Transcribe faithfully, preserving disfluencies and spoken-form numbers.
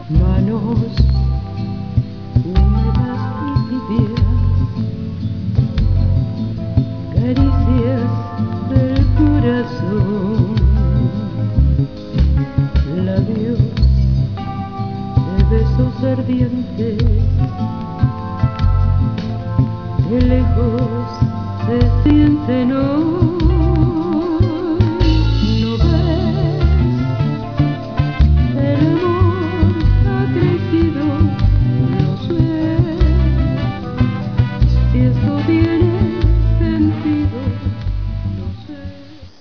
Manos húmedas y tibias, caricias del corazón, labios de besos ardientes, que lejos se sienten hoy.